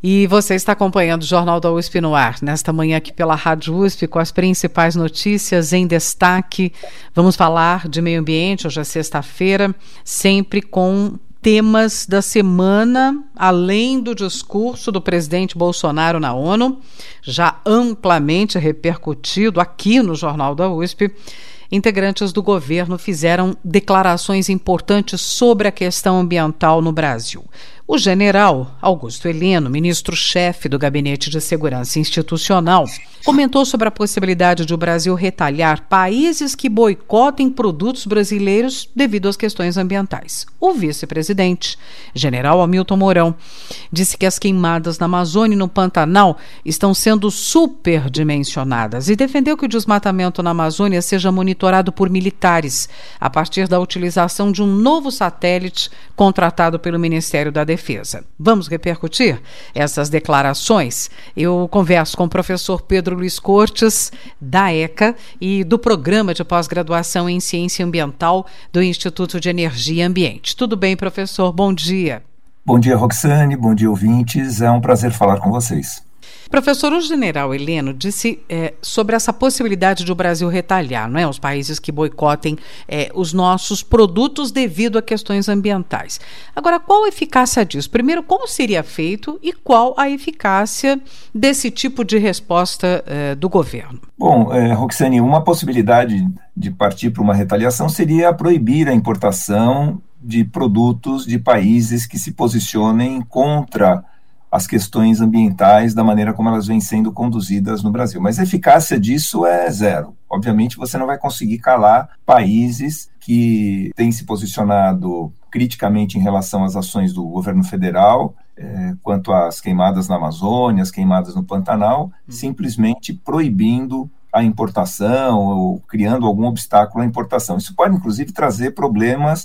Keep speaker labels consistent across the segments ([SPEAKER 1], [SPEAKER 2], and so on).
[SPEAKER 1] E você está acompanhando o Jornal da USP no ar, nesta manhã aqui pela Rádio USP, com as principais notícias em destaque. Vamos falar de meio ambiente, hoje é sexta-feira, sempre com temas da semana, além do discurso do presidente Bolsonaro na ONU, já amplamente repercutido aqui no Jornal da USP. Integrantes do governo fizeram declarações importantes sobre a questão ambiental no Brasil. O general Augusto Heleno, ministro-chefe do Gabinete de Segurança Institucional, comentou sobre a possibilidade de o Brasil retalhar países que boicotem produtos brasileiros devido às questões ambientais. O vice-presidente, general Hamilton Mourão, disse que as queimadas na Amazônia e no Pantanal estão sendo superdimensionadas e defendeu que o desmatamento na Amazônia seja monitorado por militares a partir da utilização de um novo satélite contratado pelo Ministério da Defesa. Vamos repercutir essas declarações? Eu converso com o professor Pedro Luiz Cortes, da ECA e do Programa de Pós-Graduação em Ciência Ambiental do Instituto de Energia e Ambiente. Tudo bem, professor? Bom dia.
[SPEAKER 2] Bom dia, Roxane. Bom dia, ouvintes. É um prazer falar com vocês.
[SPEAKER 1] Professor, o general Heleno disse sobre essa possibilidade de o Brasil retalhar, não é? Os países que boicotem os nossos produtos devido a questões ambientais. Agora, qual a eficácia disso? Primeiro, como seria feito e qual a eficácia desse tipo de resposta do governo?
[SPEAKER 2] Bom, Roxane, uma possibilidade de partir para uma retaliação seria proibir a importação de produtos de países que se posicionem contra as questões ambientais da maneira como elas vêm sendo conduzidas no Brasil. Mas a eficácia disso é zero. Obviamente, você não vai conseguir calar países que têm se posicionado criticamente em relação às ações do governo federal, quanto às queimadas na Amazônia, as queimadas no Pantanal, simplesmente proibindo a importação ou criando algum obstáculo à importação. Isso pode, inclusive, trazer problemas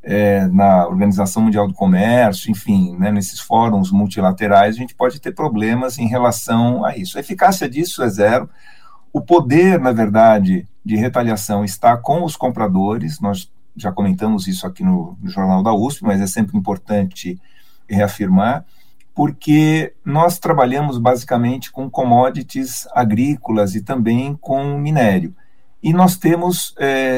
[SPEAKER 2] na Organização Mundial do Comércio, enfim, né, nesses fóruns multilaterais, a gente pode ter problemas em relação a isso. A eficácia disso é zero. O poder, na verdade, de retaliação está com os compradores. Nós já comentamos isso aqui no Jornal da USP, mas é sempre importante reafirmar, porque nós trabalhamos basicamente com commodities agrícolas e também com minério. E nós temos,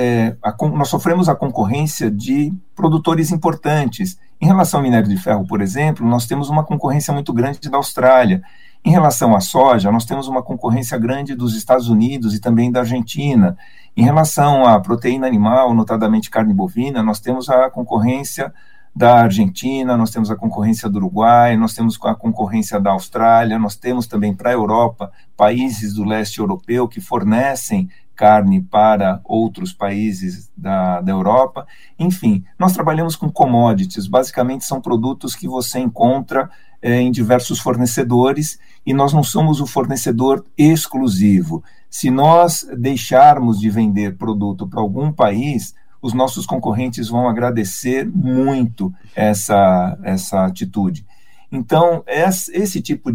[SPEAKER 2] nós sofremos a concorrência de produtores importantes. Em relação ao minério de ferro, por exemplo, nós temos uma concorrência muito grande da Austrália. Em relação à soja, nós temos uma concorrência grande dos Estados Unidos e também da Argentina. Em relação à proteína animal, notadamente carne bovina, nós temos a concorrência da Argentina, nós temos a concorrência do Uruguai, nós temos a concorrência da Austrália, nós temos também para a Europa países do leste europeu que fornecem carne para outros países da Europa. Enfim, nós trabalhamos com commodities, basicamente são produtos que você encontra em diversos fornecedores e nós não somos o fornecedor exclusivo. Se nós deixarmos de vender produto para algum país, os nossos concorrentes vão agradecer muito essa atitude. Então, esse tipo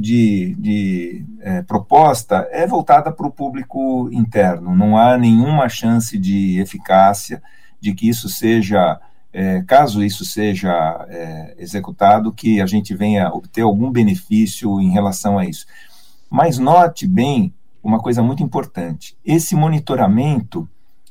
[SPEAKER 2] de proposta é voltada para o público interno. Não há nenhuma chance de eficácia de que isso seja, caso isso seja executado, que a gente venha obter algum benefício em relação a isso. Mas note bem uma coisa muito importante. Esse monitoramento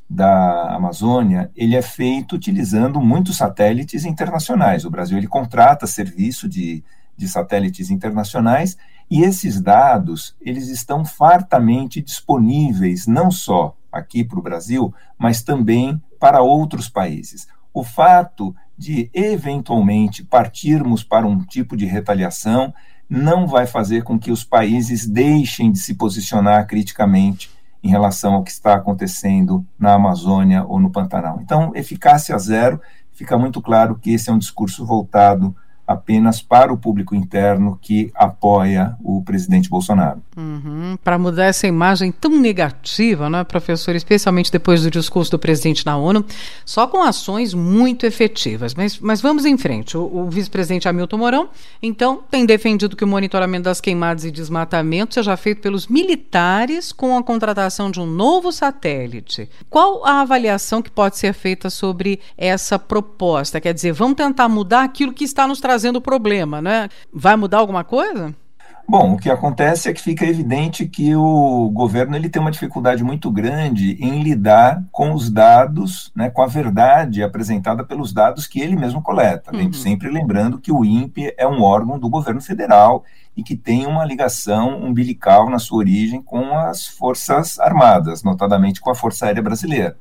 [SPEAKER 2] da Amazônia, ele é feito utilizando muitos satélites internacionais. O Brasil, ele contrata serviço de satélites internacionais, e esses dados, eles estão fartamente disponíveis, não só aqui para o Brasil, mas também para outros países. O fato de, eventualmente, partirmos para um tipo de retaliação não vai fazer com que os países deixem de se posicionar criticamente em relação ao que está acontecendo na Amazônia ou no Pantanal. Então, eficácia zero, fica muito claro que esse é um discurso voltado apenas para o público interno que apoia o presidente Bolsonaro.
[SPEAKER 1] Para mudar essa imagem tão negativa, né, professor, especialmente depois do discurso do presidente na ONU, só com ações muito efetivas. Mas vamos em frente. O vice-presidente Hamilton Mourão, então, tem defendido que o monitoramento das queimadas e desmatamento seja feito pelos militares com a contratação de um novo satélite. Qual a avaliação que pode ser feita sobre essa proposta? Quer dizer, vamos tentar mudar aquilo que está nos trazendo problema, né? Vai mudar alguma coisa?
[SPEAKER 2] Bom, o que acontece é que fica evidente que o governo ele tem uma dificuldade muito grande em lidar com os dados, né, com a verdade apresentada pelos dados que ele mesmo coleta. Sempre lembrando que o INPE é um órgão do governo federal e que tem uma ligação umbilical na sua origem com as Forças Armadas, notadamente com a Força Aérea Brasileira.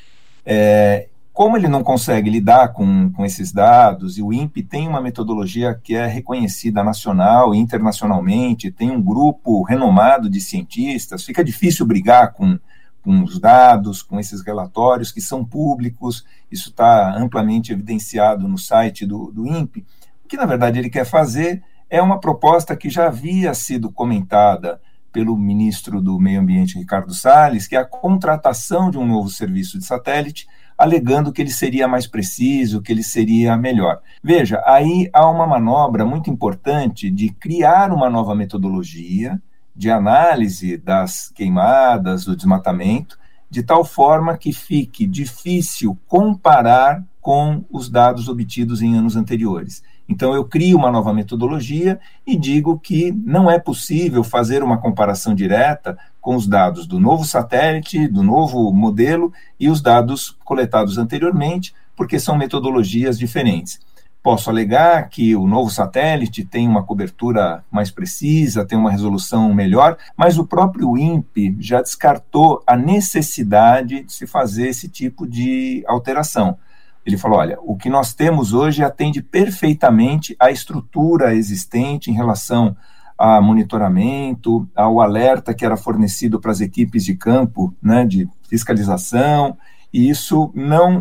[SPEAKER 2] Como ele não consegue lidar com esses dados, e o INPE tem uma metodologia que é reconhecida nacional e internacionalmente, tem um grupo renomado de cientistas, fica difícil brigar com os dados, com esses relatórios que são públicos, isso está amplamente evidenciado no site do INPE. O que, na verdade, ele quer fazer é uma proposta que já havia sido comentada pelo ministro do Meio Ambiente, Ricardo Salles, que é a contratação de um novo serviço de satélite, alegando que ele seria mais preciso, que ele seria melhor. Veja, aí há uma manobra muito importante de criar uma nova metodologia de análise das queimadas, do desmatamento, de tal forma que fique difícil comparar com os dados obtidos em anos anteriores. Então, eu crio uma nova metodologia e digo que não é possível fazer uma comparação direta com os dados do novo satélite, do novo modelo e os dados coletados anteriormente, porque são metodologias diferentes. Posso alegar que o novo satélite tem uma cobertura mais precisa, tem uma resolução melhor, mas o próprio INPE já descartou a necessidade de se fazer esse tipo de alteração. Ele falou, olha, o que nós temos hoje atende perfeitamente à estrutura existente em relação a monitoramento, ao alerta que era fornecido para as equipes de campo, né, de fiscalização, e isso não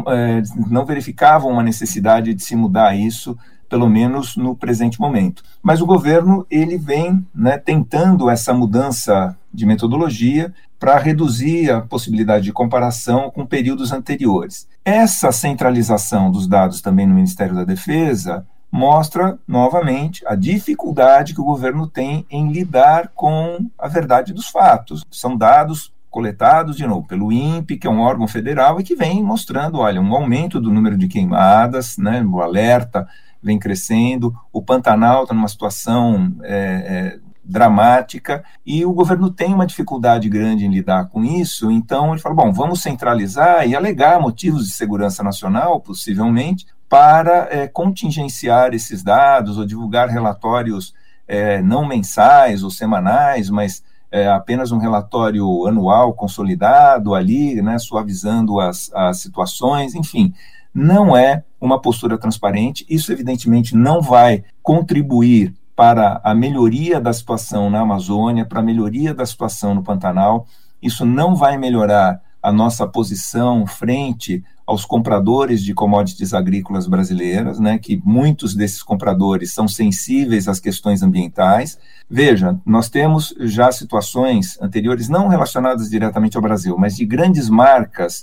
[SPEAKER 2] verificava uma necessidade de se mudar isso, pelo menos no presente momento. Mas o governo ele vem, né, tentando essa mudança de metodologia para reduzir a possibilidade de comparação com períodos anteriores. Essa centralização dos dados também no Ministério da Defesa mostra, novamente, a dificuldade que o governo tem em lidar com a verdade dos fatos. São dados coletados, de novo, pelo INPE, que é um órgão federal, e que vem mostrando, olha, um aumento do número de queimadas, né, o alerta vem crescendo, o Pantanal está numa situação dramática, e o governo tem uma dificuldade grande em lidar com isso, então ele fala, bom, vamos centralizar e alegar motivos de segurança nacional, possivelmente, para contingenciar esses dados ou divulgar relatórios não mensais ou semanais, mas apenas um relatório anual consolidado ali, né, suavizando as situações, enfim, não é uma postura transparente, isso evidentemente não vai contribuir para a melhoria da situação na Amazônia, para a melhoria da situação no Pantanal, isso não vai melhorar a nossa posição frente aos compradores de commodities agrícolas brasileiras, né, que muitos desses compradores são sensíveis às questões ambientais. Veja, nós temos já situações anteriores, não relacionadas diretamente ao Brasil, mas de grandes marcas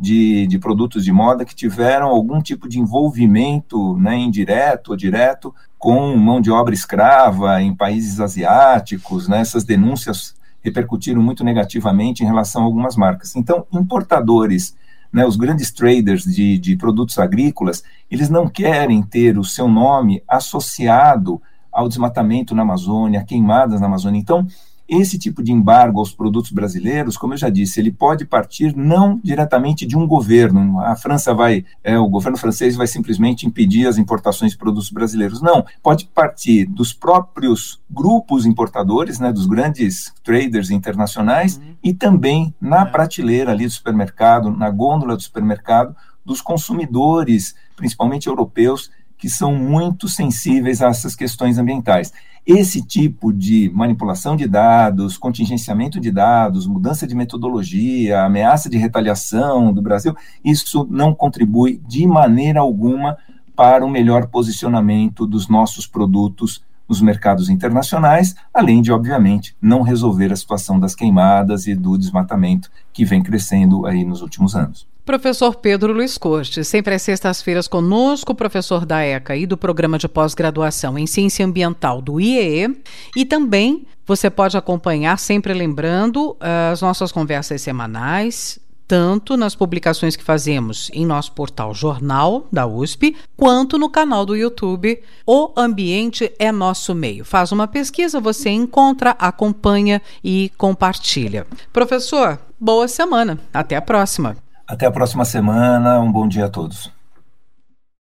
[SPEAKER 2] de produtos de moda que tiveram algum tipo de envolvimento, né, indireto ou direto, com mão de obra escrava em países asiáticos, né, essas denúncias repercutiram muito negativamente em relação a algumas marcas. Então, importadores, né, os grandes traders de produtos agrícolas, eles não querem ter o seu nome associado ao desmatamento na Amazônia, a queimadas na Amazônia. Então, esse tipo de embargo aos produtos brasileiros, como eu já disse, ele pode partir não diretamente de um governo. A França o governo francês vai simplesmente impedir as importações de produtos brasileiros. Não, pode partir dos próprios grupos importadores, né, dos grandes traders internacionais, e também na prateleira ali do supermercado, na gôndola do supermercado, dos consumidores, principalmente europeus, que são muito sensíveis a essas questões ambientais. Esse tipo de manipulação de dados, contingenciamento de dados, mudança de metodologia, ameaça de retaliação do Brasil, isso não contribui de maneira alguma para o melhor posicionamento dos nossos produtos nos mercados internacionais, além de, obviamente, não resolver a situação das queimadas e do desmatamento que vem crescendo aí nos últimos anos.
[SPEAKER 1] Professor Pedro Luiz Cortes, sempre às sextas-feiras conosco, professor da ECA e do Programa de Pós-Graduação em Ciência Ambiental do IEE, e também você pode acompanhar, sempre lembrando, as nossas conversas semanais, tanto nas publicações que fazemos em nosso portal Jornal da USP, quanto no canal do YouTube O Ambiente é Nosso Meio. Faz uma pesquisa, você encontra, acompanha e compartilha. Professor, boa semana. Até a próxima.
[SPEAKER 2] Até a próxima semana. Um bom dia a todos.